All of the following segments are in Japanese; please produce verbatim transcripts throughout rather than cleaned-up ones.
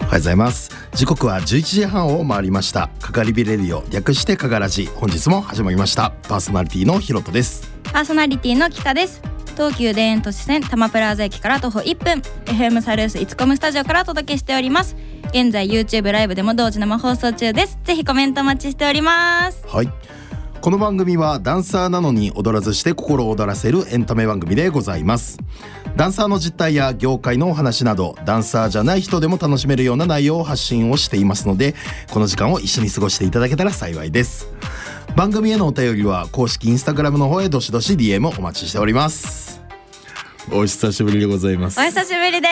おはようございます。時刻はじゅういちじはんを回りました。かがりびレディオ、略してかがらじ、本日も始まりました。パーソナリティのひろとです。 パーソナリティの北です。東急田園都市線多摩プラザ駅から徒歩いっぷん、 エフエム サルースイツコムスタジオからお届けしております。現在 YouTube ライブでも同時生放送中です。ぜひコメントお待ちしております。 はい、この番組はダンサーなのに踊らずして心を躍らせるエンタメ番組でございます。ダンサーの実態や業界のお話など、ダンサーじゃない人でも楽しめるような内容を発信をしていますので、この時間を一緒に過ごしていただけたら幸いです。番組へのお便りは公式インスタグラムの方へどしどし ディーエム お待ちしております。お久しぶりでございます。 お久しぶりです。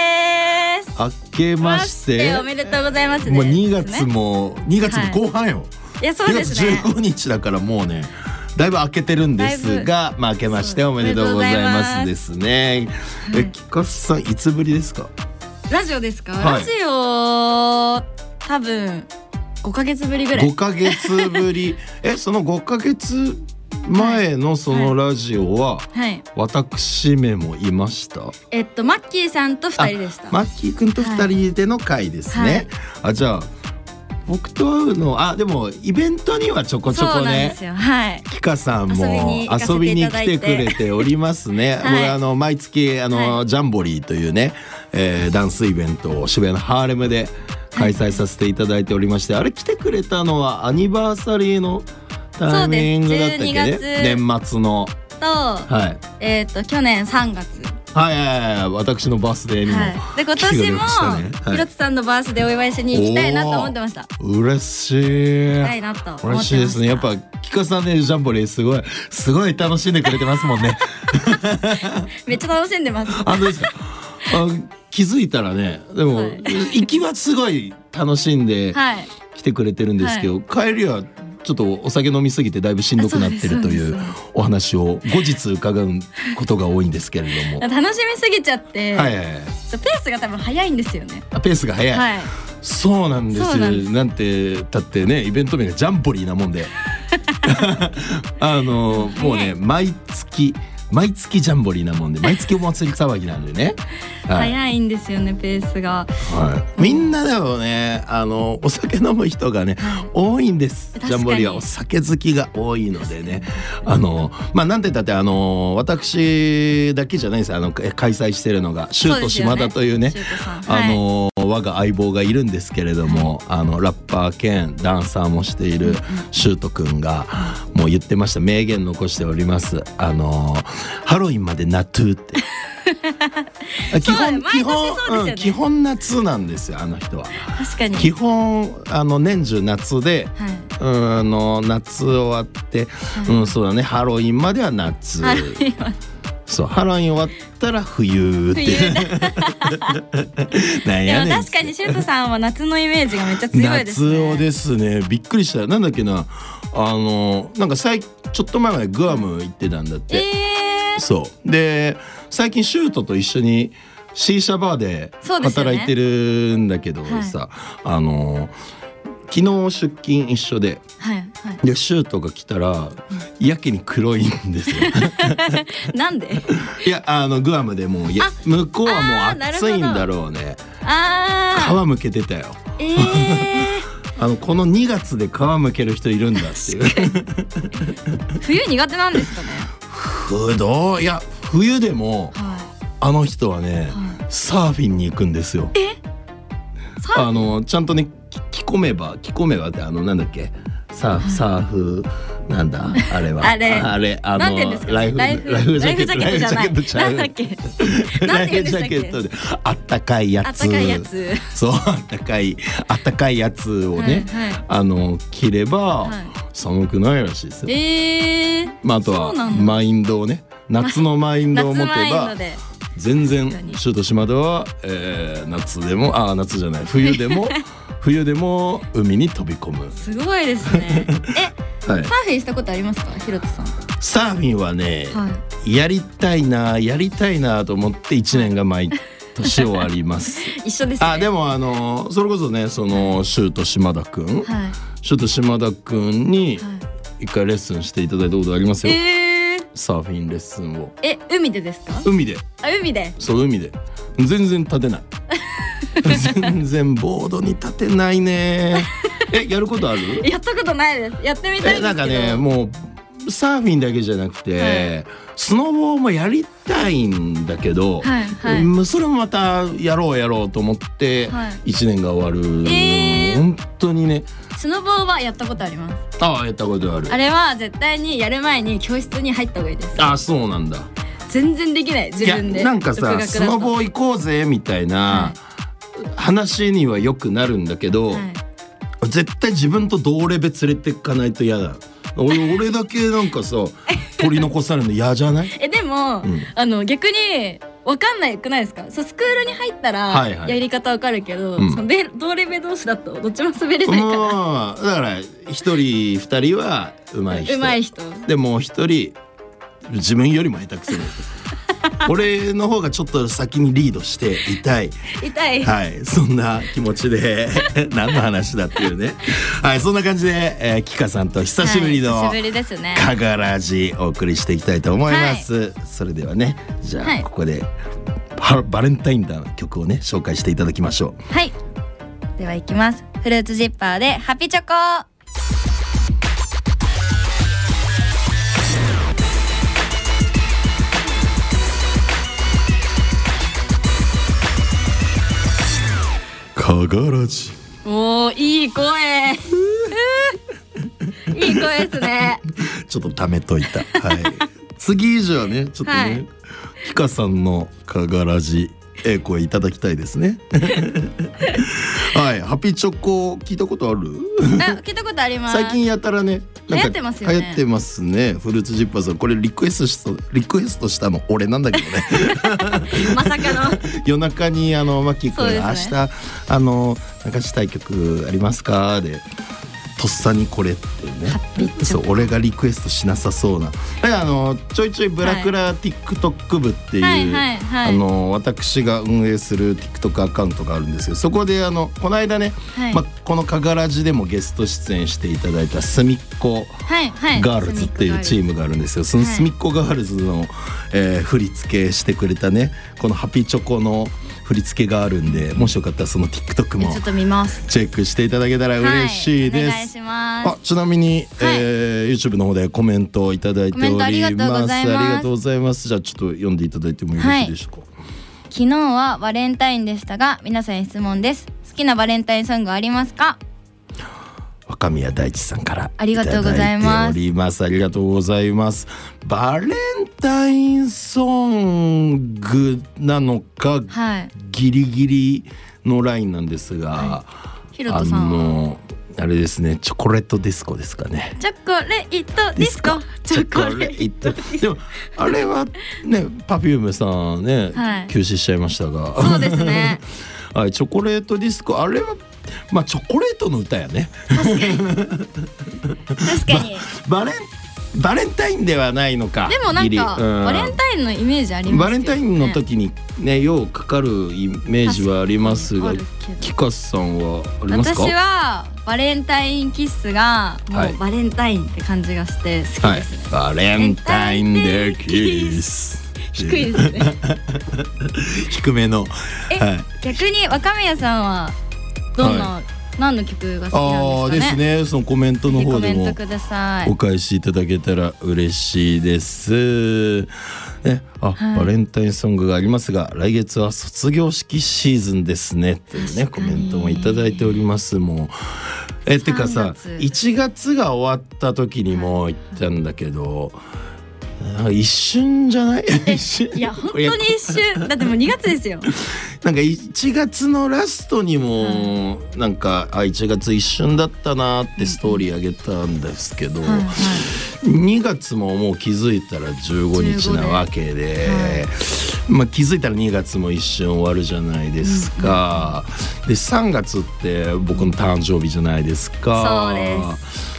明けましておめでとうございますね。 もうにがつもにがつも後半よ、はい、 いやそうですね。 にがつじゅうごにちだからもうねだいぶ明けてるんですが、まあ明けましておめでとうございますですね。え、きかさんいつぶりですか？ ラジオですか？ はい、 ラジオ多分ごかげつぶりぐらい。 ごかげつぶりえ、そのごかげつまえのそのラジオは、はいはい、私めもいました。 えっとマッキーさんとふたりでした。 マッキーくんとふたりでの回ですね、はい、あ、じゃあ僕と会うの、あ、でもイベントにはちょこちょこね、はい、キカさんも遊びに来てくれておりますね。はい、僕あの毎月あの、はい、ジャンボリーというね、えー、ダンスイベントを渋谷のハーレムで開催させていただいておりまして、はい、あれ来てくれたのはアニバーサリーのタイミングだったっけね、年末のと、はい、えっと去年さんがつ、 はいはいはい、私のバースデーにも、はい、 で今年もひろつさんのバースデーお祝いしに行きたいなと思ってました。 嬉しい。 行きたいなと思ってました。 嬉しいですね。やっぱキカさんね、ジャンボリーすごいすごい楽しんでくれてますもんね。 めっちゃ楽しんでます。 あ、どうですか？あ、気づいたらね、でも、はい、行きはすごい楽しんで来てくれてるんですけど、はい、帰りはちょっとお酒飲みすぎてだいぶしんどくなってるというお話を後日伺うことが多いんですけれども、 楽しみすぎちゃって、はいはいはい、ペースが多分早いんですよね。 あ、ペースが早い、はい、そうなんですよ。 なんです。 なんてだってね、イベント名がジャンボリーなもんであのもうね、毎月毎月ジャンボリーなもんで、毎月お祭り騒ぎなんでね、 はい、早いんですよね、ペースが、 はい、みんなでもね、あのお酒飲む人がね、はい、多いんです。ジャンボリーはお酒好きが多いのでね、あのまあなんて言ったってあの私だけじゃないです。あの開催してるのがシュート島田というね、あの、はい、我が相棒がいるんですけれども、はい、あのラッパー兼ダンサーもしているシュートくんがもう言ってました。名言残しております。あのハロウィンまでナトゥって基本基本、うん、基本夏なんですよ、あの人は。 確かに基本あの年中夏で、はい、うん、あの夏終わって、はい、うん、そうだね、ハロウィンまでは夏、そう、ハロウィン終わったら冬ってなんやねん。 でも確かにシュートさんは夏のイメージがめっちゃ強いですね。 夏をですね、びっくりした。なんだっけな、あのなんか最ちょっと前までグアム行ってたんだって、えー、そうで最近シュートと一緒にシーシャバーで働いてるんだけどさ、はい、あの昨日出勤一緒で、はいはい、でシュートが来たら、うん、やけに黒いんですよ。 なんで？ いや、あのグアムでもうや向こうはもう暑いんだろうね。あ、皮むけてたよ。えーあのこのにがつで皮むける人いるんだっていう冬苦手なんですかね。 ふどういや冬でも、はい、あの人はね、はい、サーフィンに行くんですよ。 えあのちゃんとね着込めば着込めばってあのなんだっけサーフ、サーフなんだあれはあれあれあのライフライフジャケット、ライフジャケットちゃう、なんだっけライフジャケットであったかいやつ、 あったかいやつ、 そう、あったかいあったかいやつをね、はいはい、あの着れば、はい、寒くないらしいですよ。えー、まああとはマインドをね、夏のマインドを持てば全然シュート島田は、えー、夏でもあ夏じゃない冬でも冬でも海に飛び込む。 すごいですね。え、はい、サーフィンしたことありますか、ひろとさん？ サーフィンはね、はい、やりたいなやりたいなと思っていちねんが毎年終わります。 一緒ですね。 あ、でもあのそれこそね、そのシュート島田くん、はい、シュート島田くんに一回レッスンしていただいたことありますよ。えー、サーフィンレッスンを。 え、海でですか？ 海で。 あ、海で。 そう、海で。全然立てない。 全然ボードに立てないね。え、やることある？ やったことないです。やってみたいんですけど。 なんかね、もうサーフィンだけじゃなくて、はい、スノボーもやりたいんだけど、はいはい、それもまたやろうやろうと思っていちねんが終わる、えー、本当にね。 スノボーはやったことあります。 ああ、やったことある。 あれは絶対にやる前に教室に入った方がいいです。 ああ、そうなんだ。 全然できない、自分で。 いや、なんかさ、スノボー行こうぜみたいな話にはよくなるんだけど、はい、絶対自分と同レベ連れてかないと嫌だ。俺, 俺だけなんかさ取り残されるの嫌じゃない？ えでも、うん、あの逆に分かんないくないですか？そう、スクールに入ったらやり方分かるけど、はいはい、その同レベ同士だとどっちも滑れないから、 うん、だから一人二人は上手い人、 上手い人でもう一人自分よりも下手くそな人俺の方がちょっと先にリードして痛い痛い、 はい、そんな気持ちで何の話だっていうねはい、そんな感じで、えー、キカさんと久しぶりのカガラジお送りしていきたいと思います、はい、それではね、じゃあ、はい、ここでバレンタインデーの曲をね紹介していただきましょう。 はい、ではいきます。フルーツジッパーでハピチョコ。 カガラジ。 おー、いい声いい声ですね。 ちょっとためといた、はい、次じゃあね、ちょっとね、はい、キカさんのカガラジええ声いただきたいですねはい、ハピチョコ聞いたことある？ あ、聞いたことあります。 最近やたらね、 なんか流行ってますよね。 流行ってますね。フルーツジッパーさん、これリクエストしたリクエストしたの俺なんだけどねまさかの夜中にあのマキ君、ね、明日あの流したい曲ありますかでとっさにこれってね、そう俺がリクエストしなさそうな、あのちょいちょいブラクラ TikTok 部っていう、はいはいはい、あの私が運営する TikTok アカウントがあるんですけど、そこであのこの間ね、はい、ま、このカガラジでもゲスト出演していただいたすみっこガールズっていうチームがあるんですよ。そのすみっこガールズの、えー、振り付けしてくれたね、このハピチョコの振り付けがあるんで、もしよかったらその TikTok もちょっと見ます。 チェックしていただけたら嬉しいです、はい、お願いします。あ、ちなみに、はい、えー、YouTube の方でコメントをいただいております。ありがとうございます。ありがとうございます。じゃあちょっと読んでいただいてもよろしいでしょうか。はい、 昨日はバレンタインでしたが、皆さん質問です。好きなバレンタインソングありますか？ 若宮大地さんからありがとうございます。 おります。ありがとうございます。バレンタインソングなのか、はい、ギリギリのラインなんですが、はい、ヒロトさんはあのあれですね、チョコレートディスコですかね。 チョコレートディスコ、 チョコレートでもあれはね、パフュームさんね、はい、休止しちゃいましたが、 そうですねはい、チョコレートディスコ、あれはまあチョコレートの歌やね。 確かに確かにバレンバレンタインではないのか。 でもなんか、うん、バレンタインのイメージありますけどね。 バレンタインの時にね、ようかかるイメージはありますが、キカさんはありますか？ 私はバレンタインキッスがもうバレンタインって感じがして好きですね、はい、 バレンタインデーキッス低いですね低めの。 え、はい、逆に若宮さんはどんな、はい、何の曲が好きなんですかね。 あですね、そのコメントの方でもお返しいただけたら嬉しいです。ね、あ、はい、バレンタインソングがありますが、来月は卒業式シーズンですねというねコメントもいただいております。もうえってかさ、いちがつが終わった時にも言ったんだけど、一瞬じゃない？ いや本当に一瞬だってもうにがつですよ。 なんかいちがつのラストにもなんか、あ、いちがつ一瞬だったなってストーリーあげたんですけど、はいはい、にがつももう気づいたらじゅうごにちなわけで、はい、まあ、気づいたらにがつも一瞬終わるじゃないですか、うんうん、でさんがつって僕の誕生日じゃないですか。 そうです。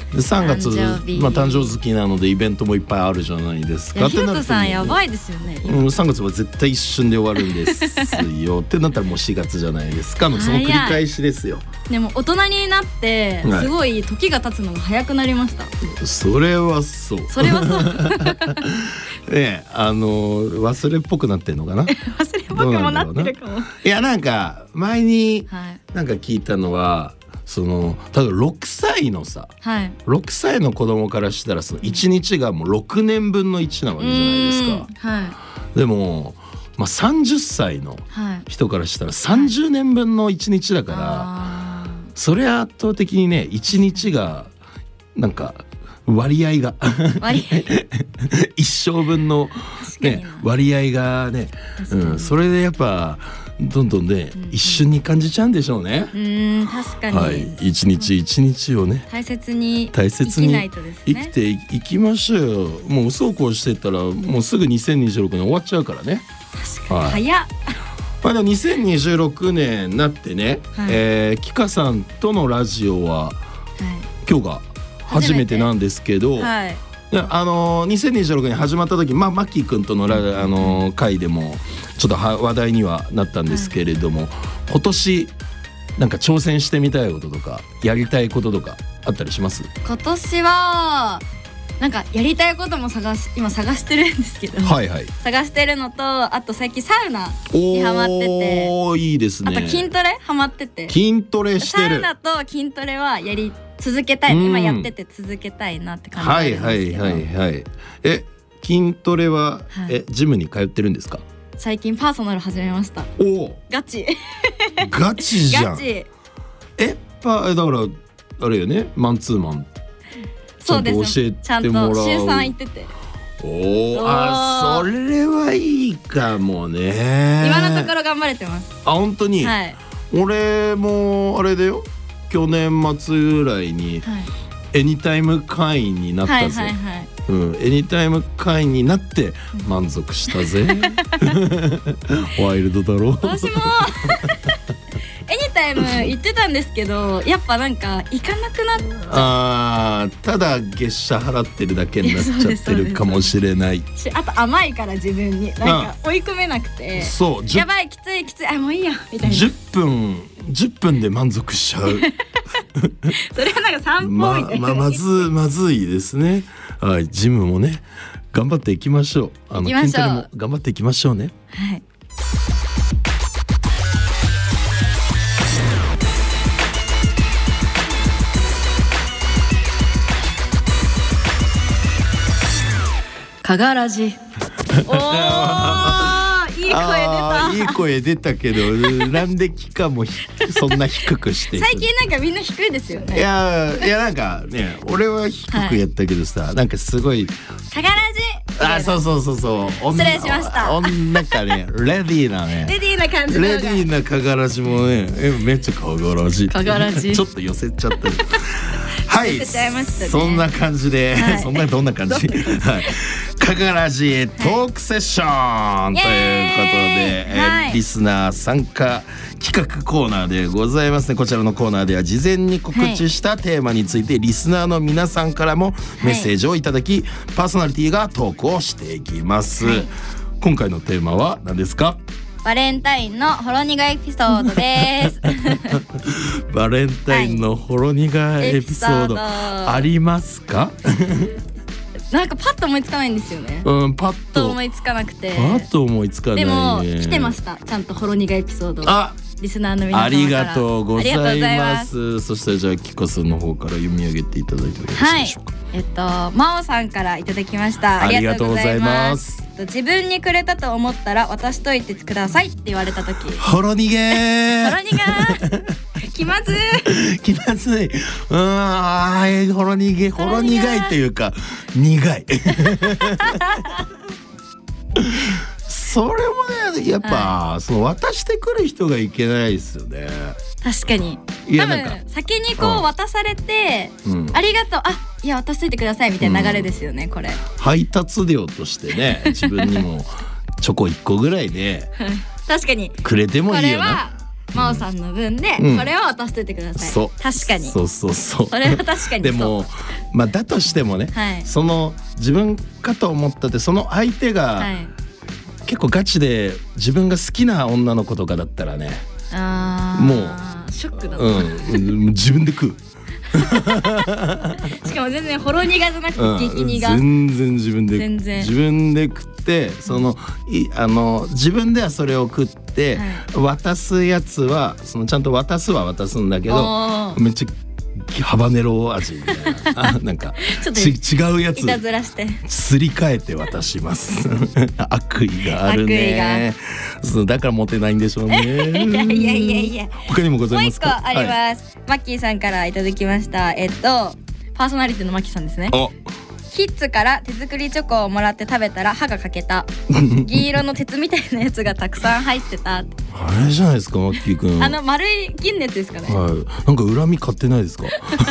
でさんがつ誕生日まあ誕生月なのでイベントもいっぱいあるじゃないですか。 いやひろとさんやばい。 いですよね。 うん、さんがつは絶対一瞬で終わるんですよってなったらもうしがつじゃないですかのその繰り返しですよ。 でも大人になってはいすごい時が経つのが早くなりました。 それはそうそれはそうね、あの忘れっぽくなってんのかな忘れっぽくもなってるかも。 いやなんか前にはいなんか聞いたのはそのただろくさいのさはいろくさいの子供からしたらそのいちにちがもうろくねんぶんのいちなわけじゃないですか。 うんはいでも、まあ、さんじゅっさいのはい人からしたらさんじゅうねんぶんのいちにちだから、 あそれ圧倒的にねいちにちがなんか割合がー割合一生分の、ね確かにな、 割合がね、 確かにうん、それでやっぱどんどんね、 うん一瞬に感じちゃうんでしょうね。 うーん確かに、 はい、一日一日をね大切に大切に生きないとです生ね。 きていいきましょうよ。もうそうこうしてたらもうすぐにせんにじゅうろくねん終わっちゃうからね。 確かに、 はい早っ。 まあ、でもにせんにじゅうろくねんになってね、 はいえー、キカさんとのラジオはは今日が初めてなんですけど、 いはいであのー、にせんにじゅうろくねん始まった時、まあ、マッキー君とのラ、あのー、回でもちょっとは話題にはなったんですけれども、今年なんか挑戦してみたいこととかやりたいこととかあったりします？ 今年はなんかやりたいことも探し今探してるんですけど、 はいはい。 探してるのとあと最近サウナにハマってて、 おーいいですね。 あと筋トレハマってて、 筋トレしてる。 サウナと筋トレはやり続けたい、 うん今やってて続けたいなって感じはいなんですけど、 はいはいはい。え筋トレは、 はいえジムに通ってるんですか？ 最近パーソナル始めました。 おおガチガチじゃん。 ガチえパえだからあれよねマンツーマンそうですちゃんと教えてもらうちゃんと週さん行ってて、 おーあそれはいいかもね。 今のところ頑張れてます。 あ本当に、 はい俺もあれだよ去年末ぐらいにはいエニタイム会員になったはいぜ、 はいはいうん、エニタイム会員になって満足したぜワイルドだろ私もエニタイム行ってたんですけどやっぱなんか行かなくなっあーただ月謝払ってるだけになっちゃってるかもしれない。 し、あと甘いから自分になんか追い込めなくて、 そうじゅやばいきついきついあもういいやみたいな。 じゅっぷんじゅっぷんで満足しちゃうそれはなんか散歩まみたいな、 ままずまずいですね。はいジムもね頑張っていきましょう。あの行きましょう筋トレも頑張っていきましょうね。 はいかがらじおーいい声出た。 あーいい声出たけどなんでキカもひそんな低くしていく最近なんかみんな低いですよいね。 やいやなんかね俺は低くやったけどさ、なんかすごいかがらじあそうそうそうそう失礼しましたおんなんかねレディーなねレディーな感じのレ方がディーなかがらじもねえめっちゃかがらじかがらじちょっと寄せちゃってるはい寄せちゃいましたねそんな感じで、 はいそんなどんな感じはいかがらじトークセッション、ということで、 イエーイえーはいリスナー参加企画コーナーでございますね。こちらのコーナーでは事前に告知したテーマについてリスナーの皆さんからもメッセージをいただき、パーソナリティがトークをしていきます、 はい今回のテーマは何ですか？ バレンタインのほろ苦エピソードですバレンタインのほろ苦エピソード、 エピソードありますか？ なんかパッと思いつかないんですよね。 うんパッとと思いつかなくて。 パッと思いつかないでもね。 来てましたちゃんとほろ苦エピソード。 あリスナーの皆様からありがとうござありがとうございまいますす。そしたらじゃあキカさんの方から読み上げていただいてよろしいはいでしょうか。 えっと真央さんからいただきました。ありがとうございます。えっと自分にくれたと思ったら渡しといてくださいって言われた時ほろ苦ほーろ苦気まずい気まずい。うーんあーほろ苦いほろ苦いっていうか苦いそれもねやっぱ、 はその渡してくる人がいけないですよね。 確かに多いやなんか分先にこうんう渡されて、 うんありがとうあいや渡しといてくださいみたいな流れですよね、これ配達料としてね自分にもチョコいっこぐらいで確かにくれてもこいいよな。 れは真央さんの分で、 うんこれは渡しといてください。 そう確かに。 そうそうそうそれは確かにそう。 でもまあだとしてもね、 はいその自分かと思ったってその相手が、 はい。 結構ガチで自分が好きな女の子とかだったらね、 あーもショックだな、 うん自分で食う、 しかも全然ほろ苦じゃなくてうん、 激苦、 全然自分で全然自分で食ってそのいあの自分ではそれを食って、 はい渡すやつはそのちゃんと渡すは渡すんだけどおーめっちゃハバネロ味みたいなあなんかちょっとち違うやついたずらしてすり替えて渡します悪意があるねそうだからモテないんでしょうねいやいやいやいや他にもござもういますか？ 一個ありはいます、マッキーさんからいただきました。えっとパーソナリティのマッキーさんですね。 おキッズから手作りチョコをもらって食べたら歯が欠けた銀色の鉄みたいなやつがたくさん入ってた。 あれじゃないですかマッキーくん。 あの丸い銀のやつですかね。 はい、なんか恨み買ってないですか？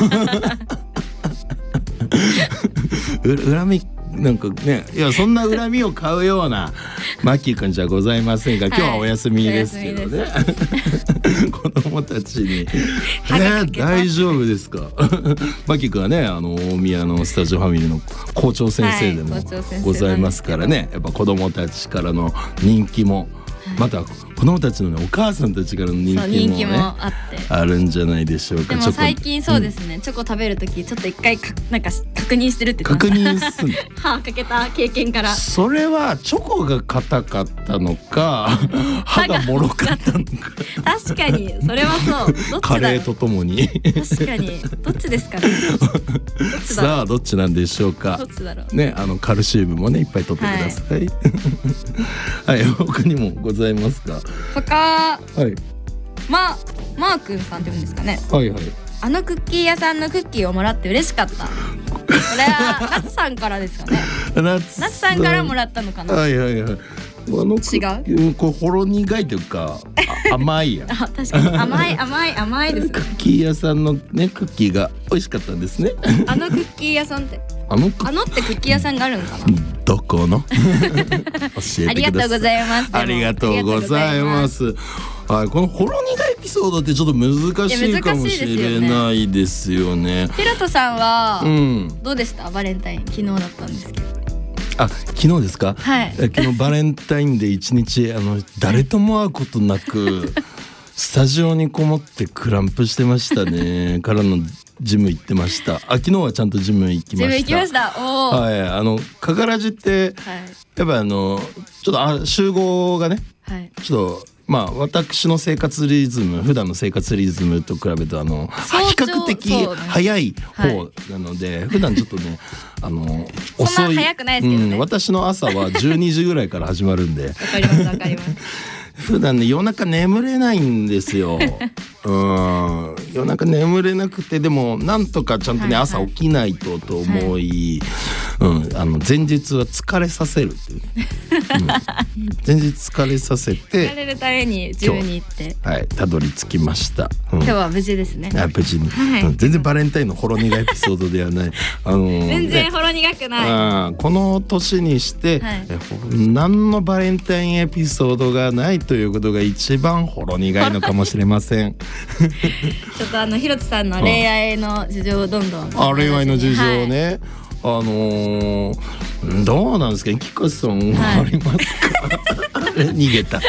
う恨みなんかね、いやそんな恨みを買うようなマッキーくんじゃございませんが、今日はお休みですけどね。子供たちに、ね、大丈夫ですか？マッキーくんはね、あの大宮のスタジオファミリーの校長先生でもはい校長先生なんですけどございますからね。やっぱ子供たちからの人気も。また子供たちのねお母さんたちからの人気もそうね人気もあってあるんじゃないでしょうか。 でもちょっと最近そうですね、チョコ食べるときちょっと一回かなんか確認してるって言って確ました認すんの歯かけた経験からそれはチョコが硬かったのか歯がもろかったのか確かにそれはそうどっちだろうカレーとともに確かにどっちですかねどっちだろさあどっちなんでしょううかどっちだろうね、あのカルシウムもねいっぱい取ってくださいはい、他にもございますか？ 他はいまマー君さんって言うんですかね。 はいはいあのクッキー屋さんのクッキーをもらって嬉しかった。これはナツさんからですかね。 ナツナツさんからもらったのかな。 はいはいはいあの違うこうほろ苦いというかあ甘いやんあ確かに甘い甘い甘いですねク。ッキー屋さんのねクッキーが美味しかったんですね。 あのクッキー屋さんってあのクッあのってクッキー屋さんがあるのかな。 どこの教えてください。 ありがとうございます。 ありがとうございま。す。はい、このほろ苦いエピソードってちょっと難しいかもしれないですよね。 ヒロトさんはうん。 どうでしたバレンタイン？昨日だったんですけど。 あ、昨日ですか？ はいえ昨日バレンタインで一日あの誰とも会うことなくスタジオにこもってクランプしてましたね。からのジム行ってました。あ、昨日はちゃんとジム行きました。 ジム行きました。おお。はい。 はい、あのカガラジってやっぱあのちょっとあ集合がねはい。 ちょっとまあ私の生活リズム普段の生活リズムと比べるとあの早朝比較的そうね早い方なので、普段ちょっとねあの遅そんな早くないですけどねうん、私の朝はじゅうにじぐらいから始まるんでわかりますわかります。 普段ね夜中眠れないんですよ。うん夜中眠れなくてでもなんとかちゃんとね、 はいはい朝起きないとと思い、うん、あの前日は疲れさせるっていうね、うん、前日疲れさせて疲れるためにジムに行ってはいたどり着きました。うん、 今日は無事ですね。 あ無事に、 はいうん全然バレンタインのほろ苦いエピソードではない。あのー全然ねほろ苦くない。 あーこの年にして、 はいえほ何のバレンタインエピソードがないということが一番ほろ苦いのかもしれません。 ちょっとあのひろとさんの恋愛の事情をどんどん。 あ恋愛の事情はい。 ね、あのー、どうなんですかキカさんはありますか？逃げた。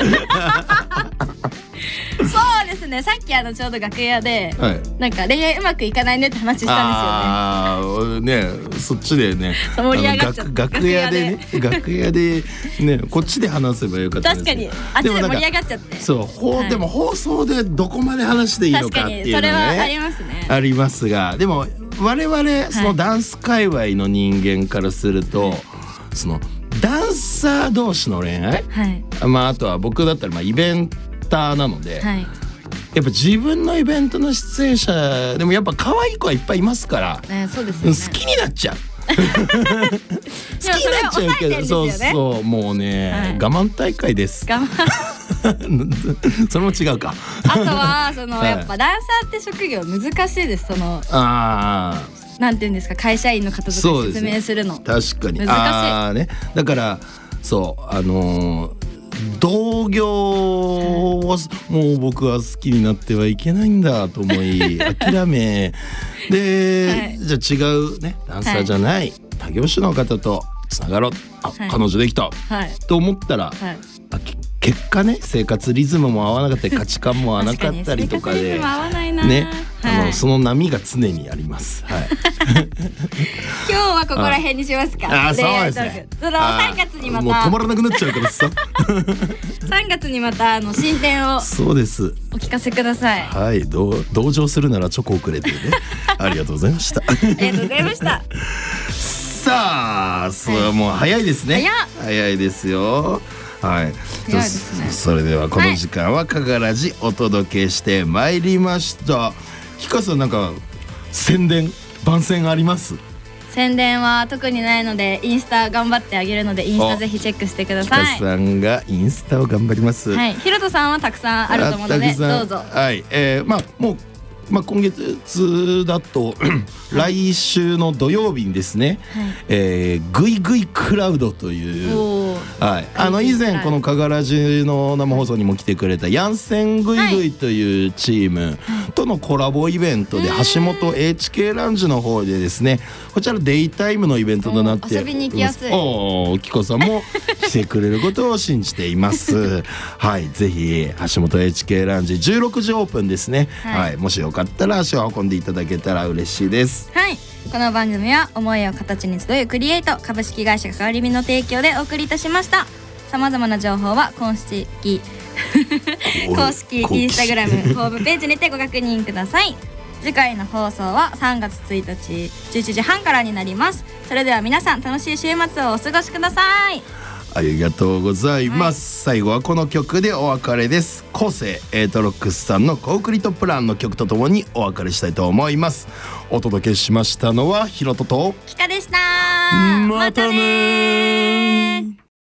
そうですね。さっきあのちょうど楽屋で、 はい。 なんか恋愛うまくいかないねって話したんああねそっちでね盛り上がっちゃっあのた楽楽屋でね楽屋でねこっちで話せばよかったですよね。確かにあっちでもなんかで盛り上がっちゃって。 そうほう、 はいでも放送でどこまで話していいの確かかっていうのにそれはありねますね。 ありますがでも我々そのダンス界隈の人間からすると、そのダンサー同士の恋愛、 はいまああとは僕だったらまあイベンターなので、 はい。 やっぱ自分のイベントの出演者でもやっぱ可愛い子はいっぱいいますから、 ねそうですよね。 好きになっちゃう好きになっちゃうけでもそれを抑えてるんどそうですよねそうもうね、 はい我慢大会です我慢それも違うかあとはそのはいやっぱダンサーって職業難しいです。そのあなんていうんですか会社員の方とかに説明するの。 ー確かに難しいあーねだからそうあのー同業をもう僕は好きになってはいけないんだと思い諦めで、はい、じゃあ違うねダンサーじゃない、はい、他業種の方とつながろう、あ、はい、彼女できた、はい、と思ったら、はい、あ結果ね生活リズムも合わなかったり価値観も合わなかったりとかでね、あのその波が常にあります、はい、 今日はここら辺にしますか。 ああそうですね。 そのさんがつにまたもう止まらなくなっちゃうからささんがつにまたあの進展をそうですお聞かせください。 はい、同情するならチョコをくれてねありがとうございましたありがとうございましたさあそれはもう早いですね、 早早いですよ。はい、 早いですね。 それではこの時間はかがらじお届けしてまいりました。きかさんなんか宣伝番宣あります？ 宣伝は特にないのでインスタ頑張ってあげるのでインスタぜひチェックしてください。 きかさんがインスタを頑張ります。 はい、ひろとさんはたくさんあると思うのでどうぞ。 はい、えー、まあもうまあ、今月だと来週の土曜日にですね、はい、えー、グイグイクラウドという、はい、あの以前このかがらじの生放送にも来てくれたヤンセングイグイというチームとのコラボイベントで橋本 エイチケー ラウンジの方でですね、こちらデイタイムのイベントとなって遊びに行きやすい。 おきこさんも来てくれることを信じていますはい、ぜひ橋本 エイチケー ラウンジじゅうろくじオープンですね、はいはい、もしよかったら足を運んでいただけたら嬉しいです。 はい、この番組は思いを形に集うクリエイト株式会社かがりみの提供でお送りいたしました。さまざまな情報は公式公式インスタグラムホームページにてご確認ください。次回の放送はさんがつついたちじゅういちじはんからになります。それでは皆さん楽しい週末をお過ごしください。 ありがとうございます、はい、最後はこの曲でお別れです。コーセイエイトロックスさんのコークリトプランの曲とともにお別れしたいと思います。お届けしましたのはひろとときかでした。 またね。